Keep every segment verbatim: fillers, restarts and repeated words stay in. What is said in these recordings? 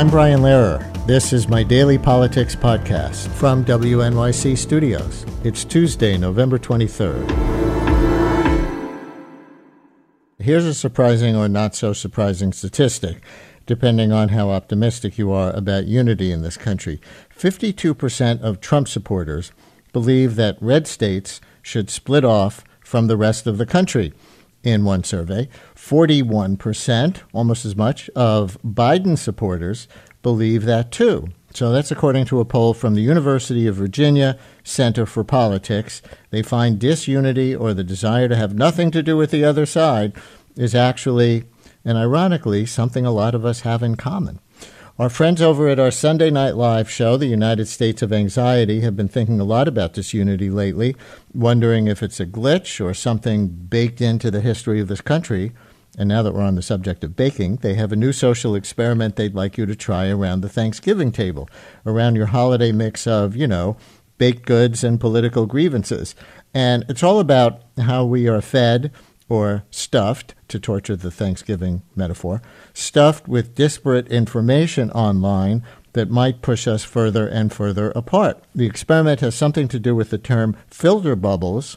I'm Brian Lehrer. This is my daily politics podcast from W N Y C Studios. It's Tuesday, November twenty-third. Here's a surprising or not so surprising statistic, depending on how optimistic you are about unity in this country. fifty-two percent of Trump supporters believe that red states should split off from the rest of the country. In one survey, forty-one percent, almost as much, of Biden supporters believe that too. So that's according to a poll from the University of Virginia Center for Politics. They find disunity or the desire to have nothing to do with the other side is actually, and ironically, something a lot of us have in common. Our friends over at our Sunday Night Live show, The United States of Anxiety, have been thinking a lot about disunity lately, wondering if it's a glitch or something baked into the history of this country. And now that we're on the subject of baking, they have a new social experiment they'd like you to try around the Thanksgiving table, around your holiday mix of, you know, baked goods and political grievances. And it's all about how we are fed or stuffed, to torture the Thanksgiving metaphor, stuffed with disparate information online that might push us further and further apart. The experiment has something to do with the term filter bubbles,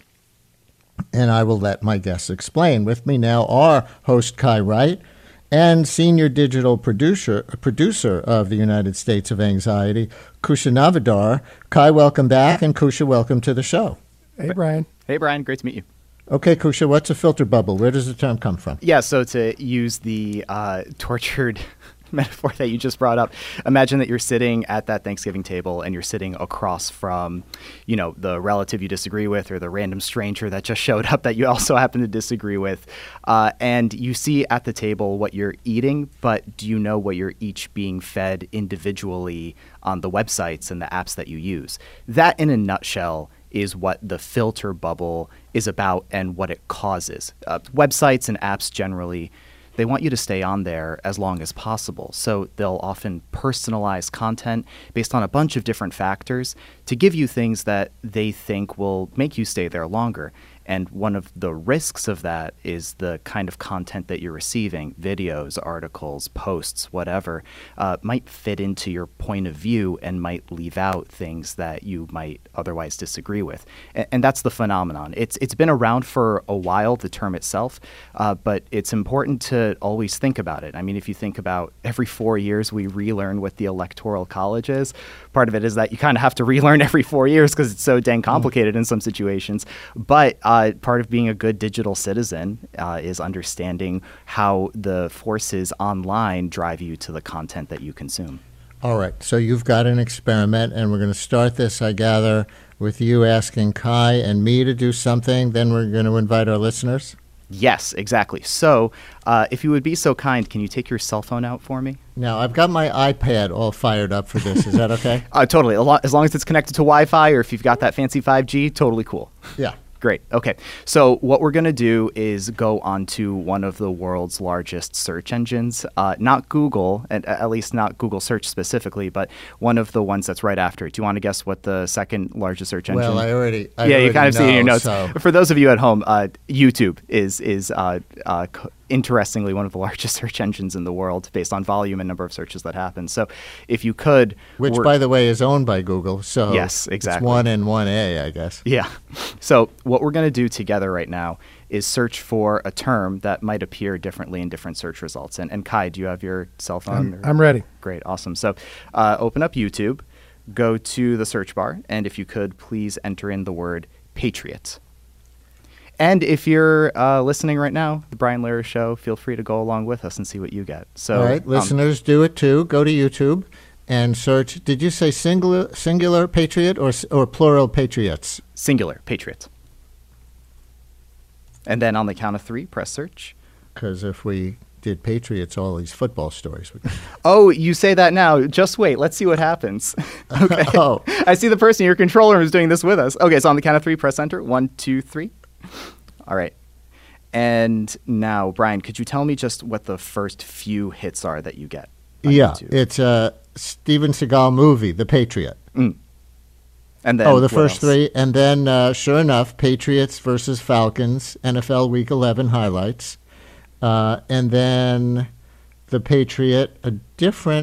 and I will let my guests explain. With me now are host Kai Wright and senior digital producer producer of the United States of Anxiety, Kusha Navadar. Kai, welcome back, and Kusha, welcome to the show. Hey, Brian. Hey, Brian. Great to meet you. Okay, Kusha, what's a filter bubble? Where does the term come from? Yeah, so to use the uh, tortured metaphor that you just brought up, imagine that you're sitting at that Thanksgiving table and you're sitting across from, you know, the relative you disagree with or the random stranger that just showed up that you also happen to disagree with. Uh, and you see at the table what you're eating, but do you know what you're each being fed individually on the websites and the apps that you use? That, in a nutshell, is what the filter bubble is about and what it causes. Uh, websites and apps generally, they want you to stay on there as long as possible. So they'll often personalize content based on a bunch of different factors to give you things that they think will make you stay there longer. And one of the risks of that is the kind of content that you're receiving, videos, articles, posts, whatever, uh, might fit into your point of view and might leave out things that you might otherwise disagree with. And, and that's the phenomenon. It's It's been around for a while, the term itself, uh, but it's important to always think about it. I mean, if you think about every four years we relearn what the Electoral College is, part of it is that you kind of have to relearn every four years because it's so dang complicated mm. in some situations. But uh, Uh, part of being a good digital citizen uh, is understanding how the forces online drive you to the content that you consume. All right. So you've got an experiment, and we're going to start this, I gather, with you asking Kai and me to do something. Then we're going to invite our listeners. Yes, exactly. So uh, if you would be so kind, can you take your cell phone out for me? Now, I've got my iPad all fired up for this. Is that okay? uh, totally. As long as it's connected to Wi-Fi or if you've got that fancy five G, totally cool. Yeah. Great. Okay. So what we're going to do is go onto one of the world's largest search engines, uh, not Google, and at least not Google search specifically, but one of the ones that's right after it. Do you want to guess what the second largest search engine? Well, I already, I yeah, already you kind of know, see it in your notes. So. For those of you at home, uh, YouTube is is uh, uh, interestingly one of the largest search engines in the world based on volume and number of searches that happen. So if you could, which by the way is owned by Google. So yes, exactly. It's one and one A, I guess. Yeah. So what we're going to do together right now is search for a term that might appear differently in different search results. And, and Kai, do you have your cell phone? I'm, I'm ready. Great. Awesome. So uh, open up YouTube, go to the search bar, and if you could, please enter in the word patriot. And if you're uh, listening right now, the Brian Lehrer Show, feel free to go along with us and see what you get. So, all right, um, listeners, do it too. Go to YouTube and search. Did you say singular, singular patriot or or plural patriots? Singular patriot. And then on the count of three, press search. Because if we did patriots, all these football stories would. Oh, you say that now. Just wait. Let's see what happens. Okay. Oh, I see the person in your controller who's doing this with us. Okay, so on the count of three, press enter. One, two, three. All right. And now, Brian, could you tell me just what the first few hits are that you get? Yeah, YouTube? It's a Steven Seagal movie, The Patriot. Mm. And then oh, the what first else? three. And then, uh, sure enough, Patriots versus Falcons, N F L Week eleven highlights. Uh, and then The Patriot, a different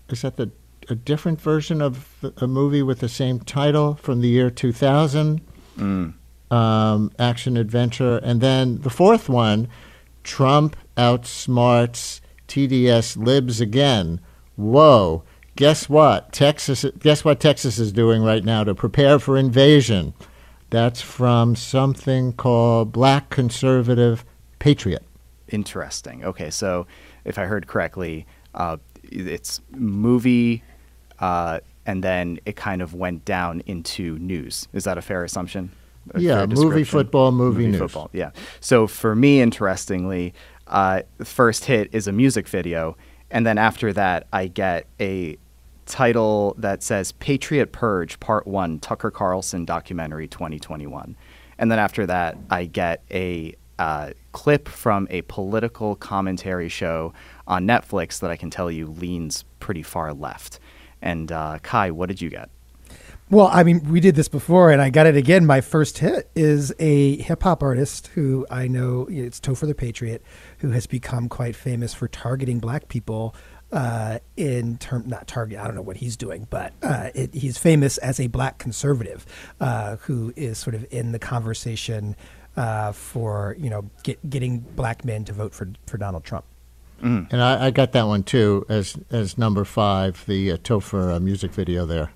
is that the a different version of the, a movie with the same title from the year two thousand, Mm. um, action adventure. And then the fourth one, Trump outsmarts T D S libs again. Whoa. Guess what? Texas, guess what Texas is doing right now to prepare for invasion? That's from something called Black Conservative Patriot. Interesting. Okay, so if I heard correctly, uh, it's movie, uh, and then it kind of went down into news. Is that a fair assumption? A Yeah, fair movie, description? football, movie, news. Football, yeah. So for me, interestingly, uh, the first hit is a music video, and then after that, I get a title that says Patriot Purge Part one, Tucker Carlson Documentary twenty twenty-one. And then after that, I get a uh, clip from a political commentary show on Netflix that I can tell you leans pretty far left. And uh, Kai, what did you get? Well, I mean, we did this before, and I got it again. My first hit is a hip-hop artist who I know, it's Topher the Patriot, who has become quite famous for targeting black people uh, in term, not target, I don't know what he's doing, but uh, it, he's famous as a black conservative uh, who is sort of in the conversation uh, for, you know, get, getting black men to vote for, for Donald Trump. Mm. And I, I got that one, too, as as number five, the uh, Topher uh, music video there.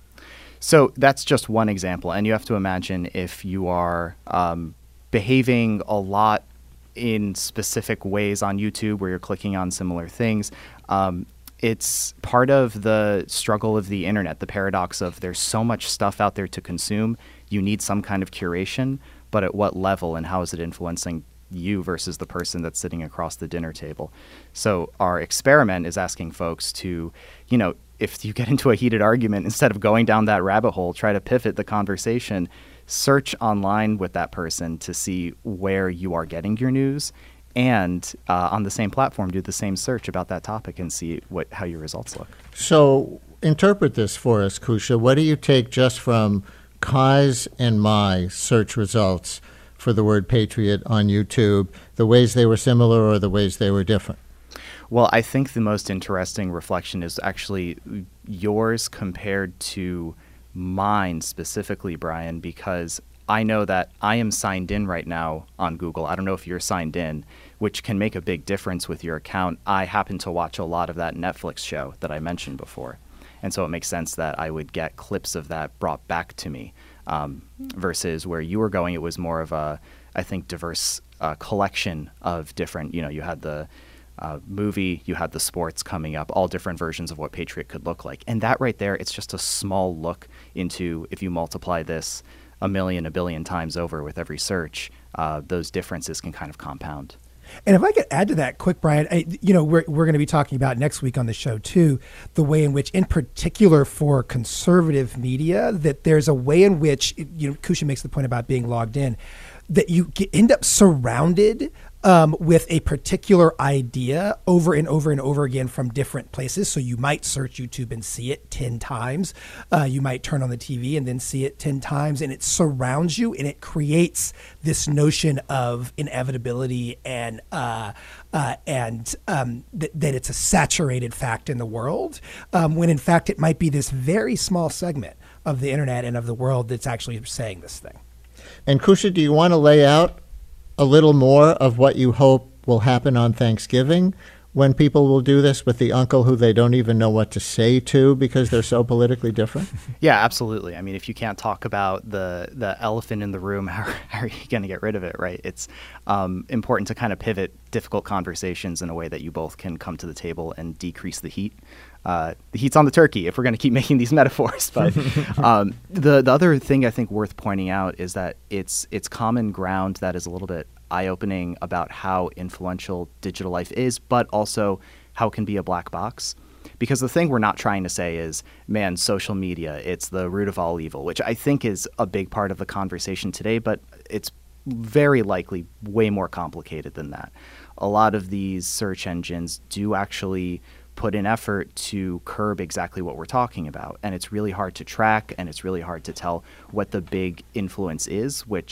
So that's just one example. And you have to imagine if you are um, behaving a lot in specific ways on YouTube where you're clicking on similar things, um, it's part of the struggle of the internet, the paradox of there's so much stuff out there to consume. You need some kind of curation, but at what level and how is it influencing you versus the person that's sitting across the dinner table? So our experiment is asking folks to, you know, if you get into a heated argument, instead of going down that rabbit hole, try to pivot the conversation, search online with that person to see where you are getting your news, and uh, on the same platform, do the same search about that topic and see what how your results look. So interpret this for us, Kusha. What do you take just from Kai's and my search results for the word patriot on YouTube, the ways they were similar or the ways they were different? Well, I think the most interesting reflection is actually yours compared to mine specifically, Brian, because I know that I am signed in right now on Google. I don't know if you're signed in, which can make a big difference with your account. I happen to watch a lot of that Netflix show that I mentioned before. And so it makes sense that I would get clips of that brought back to me um, versus where you were going. It was more of a, I think, diverse uh, collection of different, you know, you had the Uh, movie, you had the sports coming up, all different versions of what Patriot could look like. And that right there, it's just a small look into, if you multiply this a million, a billion times over with every search, uh, those differences can kind of compound. And if I could add to that quick, Brian, I, you know, we're, we're going to be talking about next week on the show, too, the way in which, in particular for conservative media, that there's a way in which, you know, Kusha makes the point about being logged in, that you get, end up surrounded Um, with a particular idea over and over and over again from different places. So you might search YouTube and see it ten times. Uh, you might turn on the T V and then see it ten times, and it surrounds you, and it creates this notion of inevitability and uh, uh, and um, th- that it's a saturated fact in the world, um, when in fact it might be this very small segment of the internet and of the world that's actually saying this thing. And Kusha, do you want to lay out a little more of what you hope will happen on Thanksgiving when people will do this with the uncle who they don't even know what to say to because they're so politically different? Yeah, absolutely. I mean, if you can't talk about the, the elephant in the room, how, how are you going to get rid of it, right? It's um, important to kind of pivot difficult conversations in a way that you both can come to the table and decrease the heat. Uh, the heat's on the turkey if we're going to keep making these metaphors. But um, the the other thing I think worth pointing out is that it's it's common ground that is a little bit eye-opening about how influential digital life is, but also how it can be a black box. Because the thing we're not trying to say is, man, social media, it's the root of all evil, which I think is a big part of the conversation today, but it's very likely way more complicated than that. A lot of these search engines do actually put in effort to curb exactly what we're talking about. And it's really hard to track, and it's really hard to tell what the big influence is, which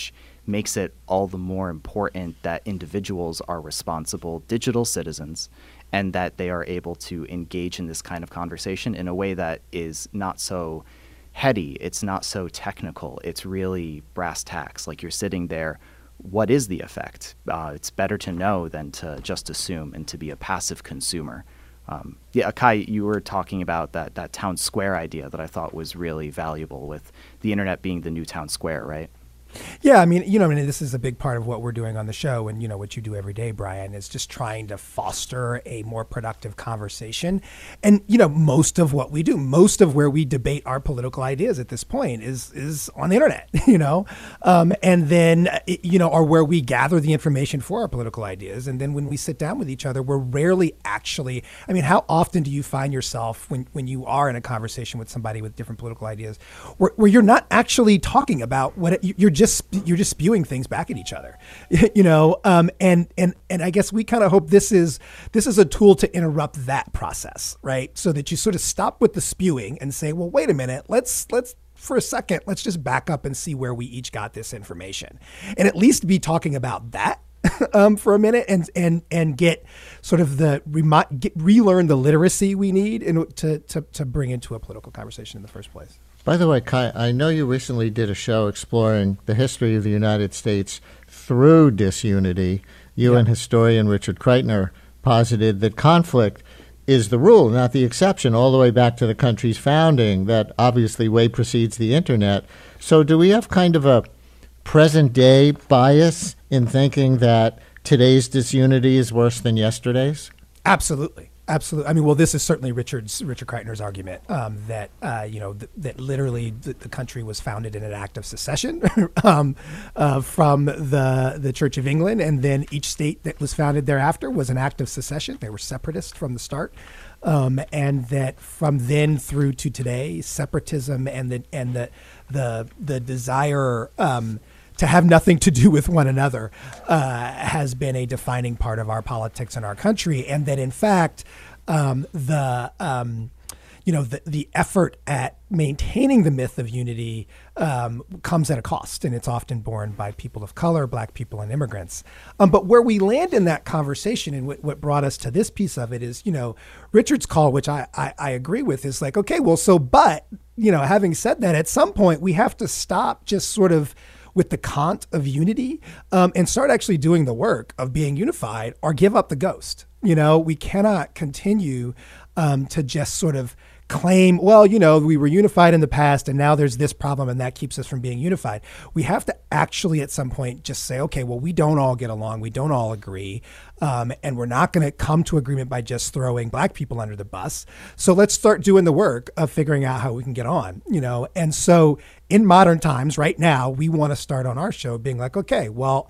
makes it all the more important that individuals are responsible digital citizens and that they are able to engage in this kind of conversation in a way that is not so heady, it's not so technical, it's really brass tacks. Like you're sitting there, what is the effect? Uh, it's better to know than to just assume and to be a passive consumer. Um, yeah, Kai, you were talking about that, that town square idea that I thought was really valuable, with the internet being the new town square, right? Yeah, I mean, you know, I mean, this is a big part of what we're doing on the show, and you know what you do every day, Brian, is just trying to foster a more productive conversation. And you know, most of what we do, most of where we debate our political ideas at this point, is is on the internet. You know, um, and then you know, or where we gather the information for our political ideas, and then when we sit down with each other, we're rarely actually. I mean, how often do you find yourself when when you are in a conversation with somebody with different political ideas, where, where you're not actually talking about what it, you're just you're just spewing things back at each other, you know, um, and and and I guess we kind of hope this is this is a tool to interrupt that process, right? So that you sort of stop with the spewing and say, well, wait a minute, let's let's for a second, let's just back up and see where we each got this information, and at least be talking about that um, for a minute, and and and get sort of the remi- get, relearn the literacy we need in to to to bring into a political conversation in the first place. By the way, Kai, I know you recently did a show exploring the history of the United States through disunity. You yeah. and historian Richard Kreitner posited that conflict is the rule, not the exception, all the way back to the country's founding. That obviously way precedes the internet. So do we have kind of a present-day bias in thinking that today's disunity is worse than yesterday's? Absolutely. Absolutely. I mean, well, this is certainly Richard's Richard Kreitner's argument um, that uh, you know th- that literally the, the country was founded in an act of secession um, uh, from the the Church of England, and then each state that was founded thereafter was an act of secession. They were separatist from the start, um, and that from then through to today, separatism and the and the the the desire. Um, to have nothing to do with one another uh, has been a defining part of our politics in our country, and that in fact, um, the um, you know the the effort at maintaining the myth of unity um, comes at a cost, and it's often borne by people of color, Black people, and immigrants. Um, but where we land in that conversation, and what, what brought us to this piece of it, is you know Richard's call, which I, I I agree with, is like, okay, well, so but you know having said that, at some point we have to stop just sort of with the cant of unity um, and start actually doing the work of being unified, or give up the ghost. You know, we cannot continue um, to just sort of claim, well, you know, we were unified in the past and now there's this problem and that keeps us from being unified. We have to actually at some point just say, okay, well, we don't all get along. We don't all agree. Um, and we're not going to come to agreement by just throwing Black people under the bus. So let's start doing the work of figuring out how we can get on, you know? And so in modern times right now, we want to start on our show being like, okay, well,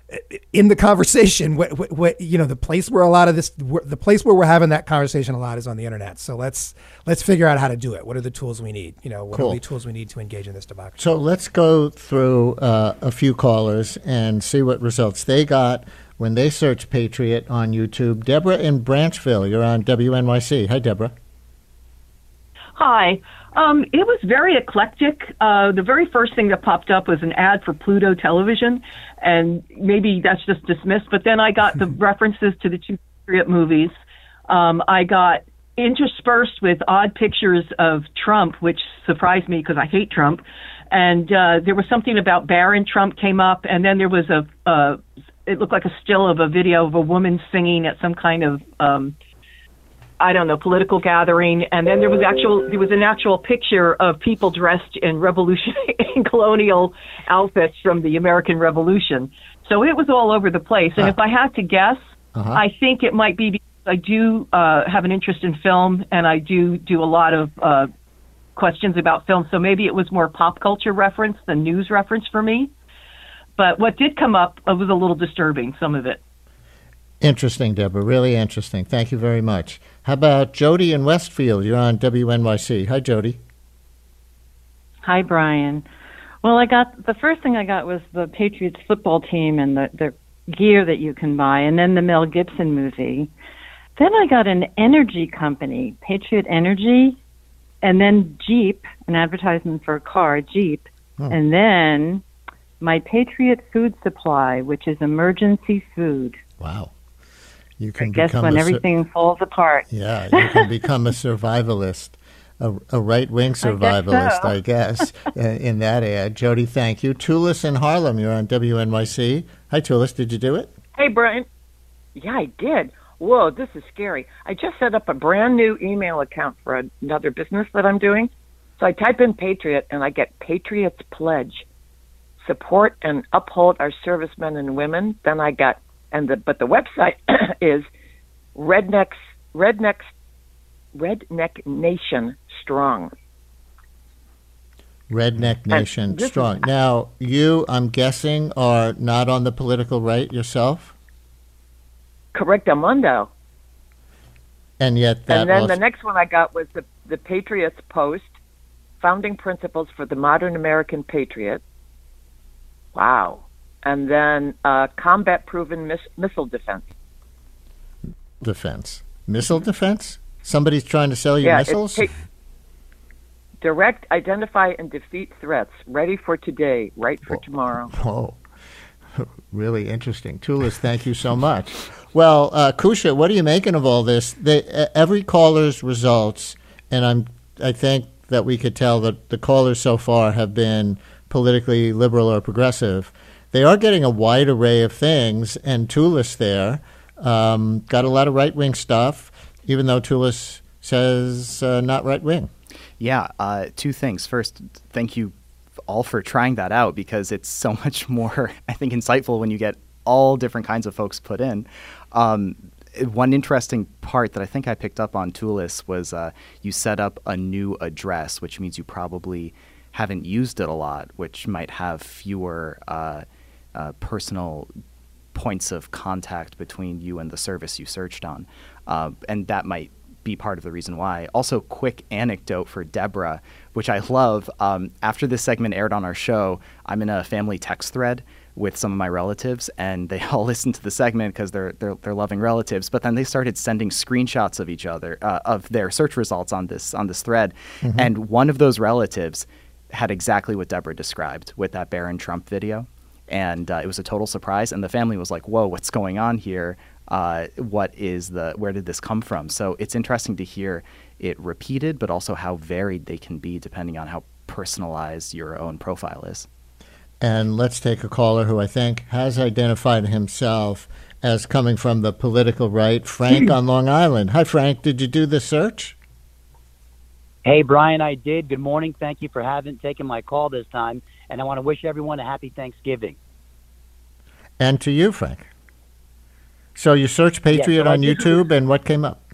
in the conversation, what, what, what, you know, the place where a lot of this, the place where we're having that conversation a lot is on the internet. So let's let's figure out how to do it. What are the tools we need? You know, what cool. are the tools we need to engage in this democracy? So let's go through uh, a few callers and see what results they got when they searched Patriot on YouTube. Deborah in Branchville, you're on W N Y C. Hi, Deborah. Hi. Um, it was very eclectic. Uh, the very first thing that popped up was an ad for Pluto Television, and maybe that's just dismissed, but then I got the references to the two Patriot movies. Um, I got interspersed with odd pictures of Trump, which surprised me because I hate Trump, and uh, there was something about Barron Trump came up, and then there was a, uh, it looked like a still of a video of a woman singing at some kind of um I don't know, political gathering, and then there was actual there was an actual picture of people dressed in revolutionary in colonial outfits from the American Revolution. So it was all over the place. And uh, if I had to guess, uh-huh. I think it might be because I do uh, have an interest in film, and I do do a lot of uh, questions about film. So maybe it was more pop culture reference than news reference for me. But what did come up uh, was a little disturbing, some of it. Interesting, Deborah. Really interesting. Thank you very much. How about Jody in Westfield? You're on W N Y C. Hi, Jody. Hi, Brian. Well, I got the first thing I got was the Patriots football team and the, the gear that you can buy, and then the Mel Gibson movie. Then I got an energy company, Patriot Energy, and then Jeep, an advertisement for a car, Jeep, oh. and then My Patriot Food Supply, which is emergency food. Wow. You can I guess become when a sur- everything falls apart. Yeah, you can become a survivalist, a, a right-wing survivalist, I guess, I guess uh, in that ad. Jody, thank you. Tulis in Harlem, you're on W N Y C. Hi, Tulis. Did you do it? Hey, Brian. Yeah, I did. Whoa, this is scary. I just set up a brand new email account for another business that I'm doing. So I type in Patriot, and I get Patriots Pledge. Support and uphold our servicemen and women. Then I got, and the but the website is Rednecks, Rednecks, Redneck Nation Strong. Redneck Nation Strong. Is, now, you, I'm guessing, are not on the political right yourself? Correctamundo. And yet that And then also... the next one I got was the, the Patriots Post, Founding Principles for the Modern American Patriot. Wow. And then uh, Combat-Proven miss- Missile Defense. Defense. Missile defense? Somebody's trying to sell you yeah, missiles? It's ta- direct, identify, and defeat threats. Ready for today, right for Whoa. tomorrow. Oh, really interesting. Tulis, thank you so much. Well, uh, Kusha, what are you making of all this? They, uh, every caller's results, and I'm, I think that we could tell that the callers so far have been politically liberal or progressive. They are getting a wide array of things, and Tulis there um, got a lot of right-wing stuff, even though Tulis says uh, not right-wing. Yeah, uh, two things. First, thank you all for trying that out, because it's so much more, I think, insightful when you get all different kinds of folks put in. Um, one interesting part that I think I picked up on Tulis was uh, you set up a new address, which means you probably haven't used it a lot, which might have fewer uh, uh, personal points of contact between you and the service you searched on. Uh, and that might be part of the reason why. Also, quick anecdote for Deborah, which I love. Um, after this segment aired on our show, I'm in a family text thread with some of my relatives, and they all listened to the segment because they're, they're they're loving relatives. But then they started sending screenshots of each other, uh, of their search results on this on this thread. Mm-hmm. And one of those relatives had exactly what Deborah described with that Barron Trump video. And uh, it was a total surprise. And the family was like, whoa, what's going on here? Uh, what is the, where did this come from? So it's interesting to hear it repeated, but also how varied they can be depending on how personalized your own profile is. And let's take a caller who I think has identified himself as coming from the political right, Frank on Long Island. Hi, Frank. Did you do the search? Hey, Brian, I did. Good morning. Thank you for having taken my call this time. And I want to wish everyone a happy Thanksgiving. And to you, Frank. So you searched Patriot yeah, so on YouTube, and what came up?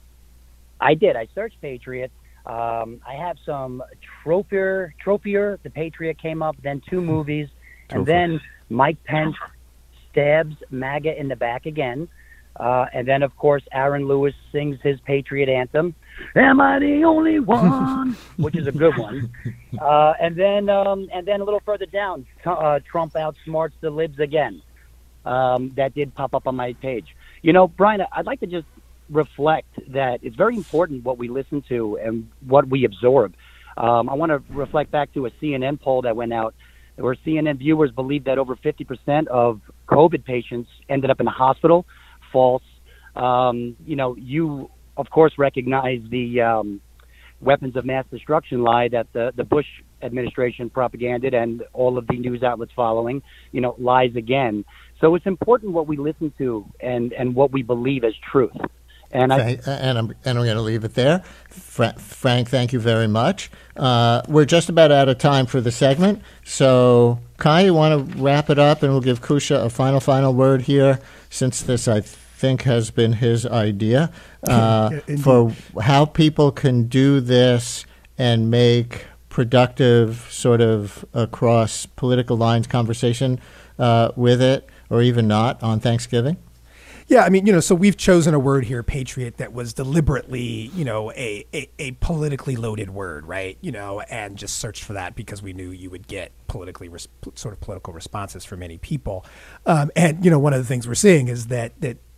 I did. I searched Patriot. Um, I have some Tropier, Tropier, the Patriot came up, then two movies, and then Mike Pence stabs MAGA in the back again. Uh, and then, of course, Aaron Lewis sings his Patriot anthem, "Am I the Only One?" which is a good one. Uh, and then um, and then a little further down, uh, Trump outsmarts the libs again. Um, that did pop up on my page. You know, Brian, I'd like to just reflect that it's very important what we listen to and what we absorb. Um, I want to reflect back to a C N N poll that went out where C N N viewers believe that over fifty percent of COVID patients ended up in a hospital. False. Um, you know, you, of course, recognize the um, weapons of mass destruction lie that the, the Bush administration propaganded and all of the news outlets following, you know, lies again. So it's important what we listen to and, and what we believe as truth. And, I, and I'm and I'm going to leave it there. Fra- Frank, thank you very much. Uh, we're just about out of time for the segment. So, Kai, you want to wrap it up, and we'll give Kusha a final, final word here, since this, I think, has been his idea, uh, yeah, for how people can do this and make productive sort of across political lines conversation uh, with it, or even not, on Thanksgiving. Yeah, I mean, you know, so we've chosen a word here, patriot, that was deliberately, you know, a, a, a politically loaded word, right? You know, and just searched for that because we knew you would get politically res- sort of political responses from many people. Um, and, you know, one of the things we're seeing is that that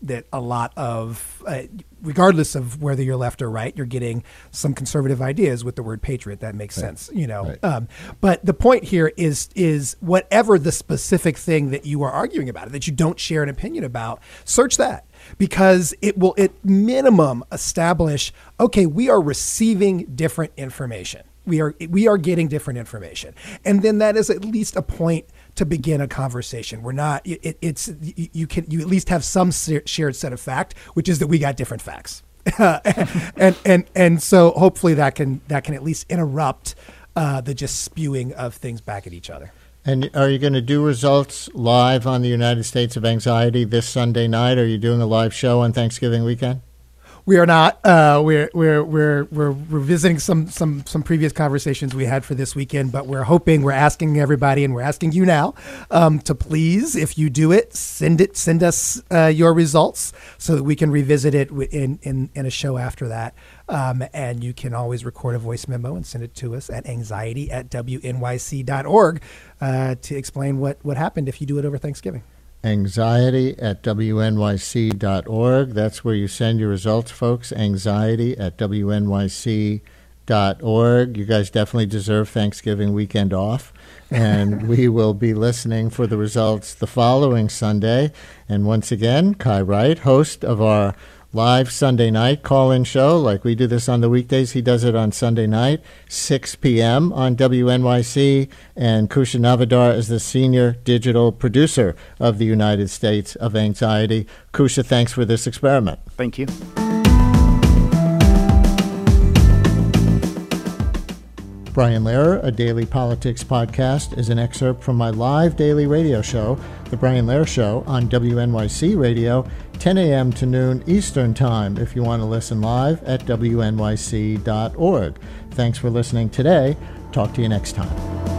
that a lot of, uh, regardless of whether you're left or right, you're getting some conservative ideas with the word patriot. That makes right. sense, you know. Right. Um, but the point here is is whatever the specific thing that you are arguing about, that you don't share an opinion about, search that. Because it will, at minimum, establish, okay, we are receiving different information. We are we are getting different information, and then that is at least a point to begin a conversation. We're not. It, it's you can you at least have some shared set of fact, which is that we got different facts, and and and so hopefully that can that can at least interrupt uh, the just spewing of things back at each other. And are you going to do results live on the United States of Anxiety this Sunday night? Are you doing a live show on Thanksgiving weekend? We are not. Uh, we're we're we're we're revisiting some some some previous conversations we had for this weekend, but we're hoping, we're asking everybody, and we're asking you now um, to please, if you do it, send it, send us uh, your results so that we can revisit it in in, in a show after that. Um, and you can always record a voice memo and send it to us at anxiety at W N Y C dot org uh, to explain what what happened if you do it over Thanksgiving. Anxiety at W N Y C dot org. That's where you send your results, folks. Anxiety at W N Y C dot org. You guys definitely deserve Thanksgiving weekend off. And we will be listening for the results the following Sunday. And once again, Kai Wright, host of our live Sunday night call-in show. Like we do this on the weekdays, he does it on Sunday night, six p.m. on W N Y C. And Kusha Navadar is the senior digital producer of the United States of Anxiety. Kusha, thanks for this experiment. Thank you. Brian Lehrer, a daily politics podcast, is an excerpt from my live daily radio show, The Brian Lehrer Show, on W N Y C Radio, ten a.m. to noon Eastern Time, if you want to listen live at W N Y C dot org. Thanks for listening today. Talk to you next time.